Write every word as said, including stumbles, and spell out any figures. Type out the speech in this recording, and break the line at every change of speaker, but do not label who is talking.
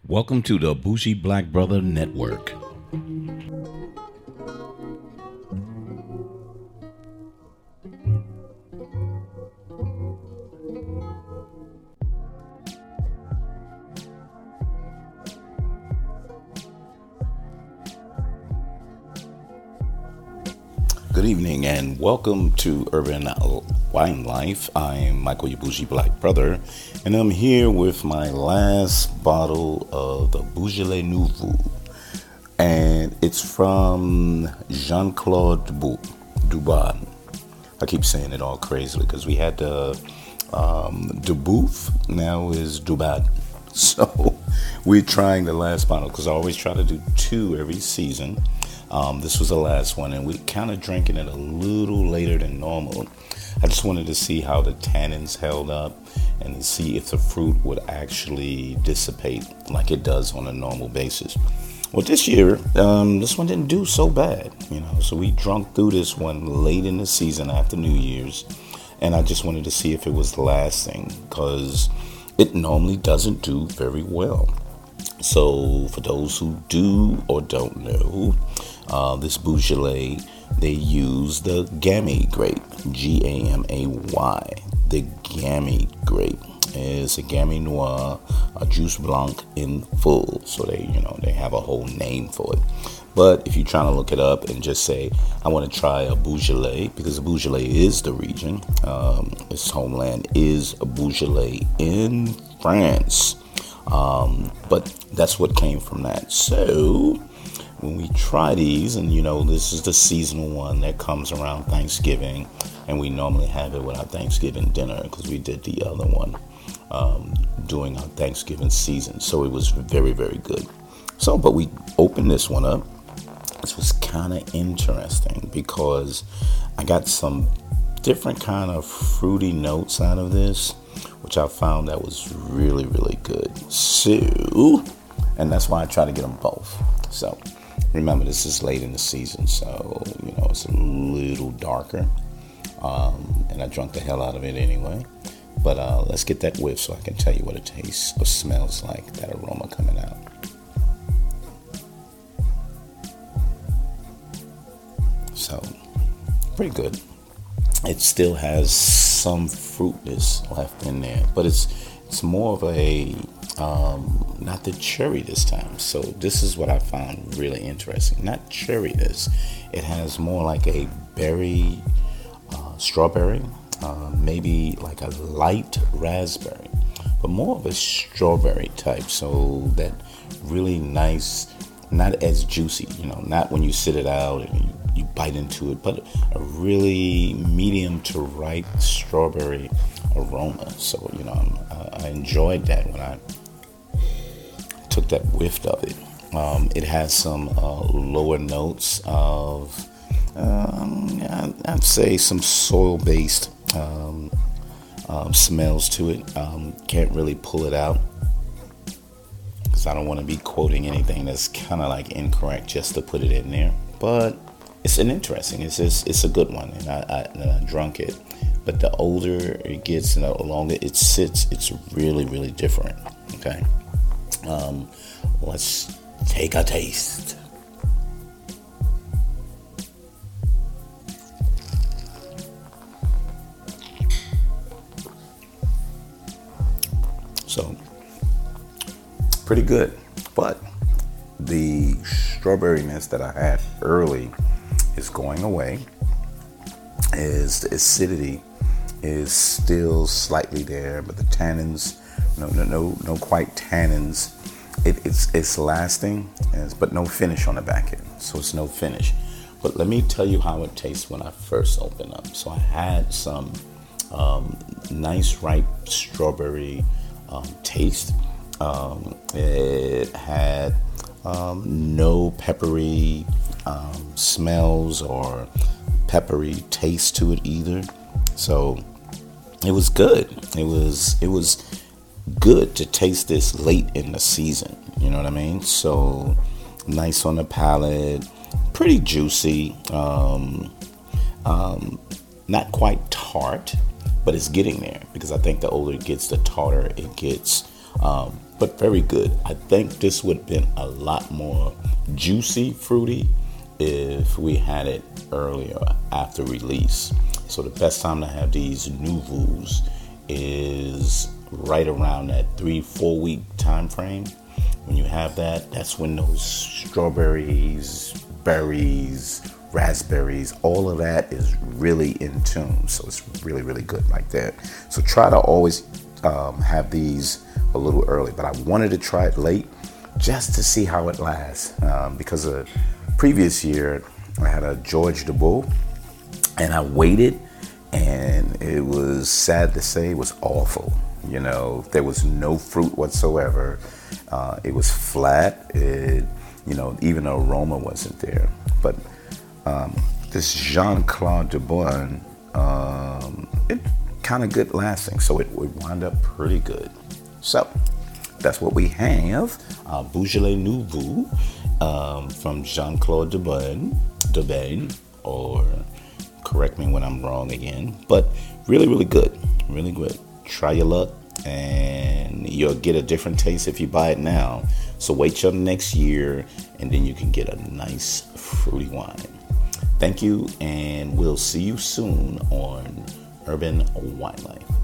Welcome to the Bougie Black Brother Network. Good evening and welcome to Urban Wine Life. I'm Michael, your Bougie Black Brother, and I'm here with my last bottle of the Beaujolais Nouveau, and it's from Jean-Claude Dubois. I keep saying it all crazily because we had the um, Dubouf, now is Dubois. So we're trying the last bottle because I always try to do two every season. Um, this was the last one, and we kind of drinking it a little later than normal. I just wanted to see how the tannins held up and to see if the fruit would actually dissipate like it does on a normal basis. Well, this year, um, this one didn't do so bad, you know. So we drunk through this one late in the season after New Year's, and I just wanted to see if it was lasting because it normally doesn't do very well. So for those who do or don't know, uh, this Beaujolais, they use the Gamay grape, G A M A Y. The Gamay grape is a Gamay Noir, a Juice Blanc in full. So they, you know, they have a whole name for it. But if you're trying to look it up and just say, I want to try a Beaujolais, because Beaujolais is the region, um, its homeland is Beaujolais in France. Um, but that's what came from that. So when we try these, and you know, this is the seasonal one that comes around Thanksgiving, and we normally have it with our Thanksgiving dinner because we did the other one um, during our Thanksgiving season. So it was very, very good. So, but we opened this one up. This was kind of interesting because I got some different kind of fruity notes out of this, which I found that was really, really good. So, and that's why I try to get them both. So, remember, this is late in the season, so, you know, it's a little darker. Um, and I drunk the hell out of it anyway. But uh, let's get that whiff so I can tell you what it tastes or smells like, that aroma coming out. So, pretty good. It still has some fruitness left in there, but it's it's more of a um, not the cherry this time. So this is what I found really interesting. Not cherryness. It has more like a berry, uh, strawberry, uh, maybe like a light raspberry, but more of a strawberry type. So that really nice, not as juicy, you know, not when you sit it out and you you bite into it, but a really medium to ripe strawberry aroma. So, you know, I'm, I enjoyed that when I took that whiff of it. Um, it has some uh, lower notes of, um, I'd say some soil-based um, um, smells to it. Um, can't really pull it out because I don't want to be quoting anything that's kind of like incorrect just to put it in there. But it's an interesting, it's it's, it's a good one, and I, I, and I drunk it. But the older it gets and the longer it sits, it's really, really different. Okay, um, let's take a taste. So, pretty good, but the strawberryness that I had early is going away. Is the acidity is still slightly there, but the tannins, no, no, no, no quite tannins. It, it's it's lasting, it's, but no finish on the back end. So it's no finish. But let me tell you how it tastes when I first opened up. So I had some um, nice ripe strawberry um, taste. Um, it had um, no peppery um, smells or peppery taste to it either. So it was good. It was it was good to taste this late in the season. You know what I mean? So nice on the palate, pretty juicy. Um, um, not quite tart, but it's getting there because I think the older it gets, the tartar it gets. Um, but very good. I think this would have been a lot more juicy, fruity if we had it earlier after release. So the best time to have these Nouvelles is right around that three, four week time frame. When you have that, that's when those strawberries, berries, raspberries, all of that is really in tune. So it's really, really good like that. So try to always um, have these a little early, but I wanted to try it late just to see how it lasts. Um, because the previous year I had a George Dubois and I waited, and it was sad to say it was awful. You know, there was no fruit whatsoever. Uh, it was flat. It, you know, even the aroma wasn't there. But um, this Jean-Claude Dubois, um, it kind of good lasting. So it would wind up pretty good. So that's what we have. Uh, Beaujolais Nouveau um, from Jean-Claude Dubois, Dubois, or correct me when I'm wrong again. But really, really good. Really good. Try your luck, and you'll get a different taste if you buy it now. So wait till next year, and then you can get a nice fruity wine. Thank you, and we'll see you soon on Urban Wine Life.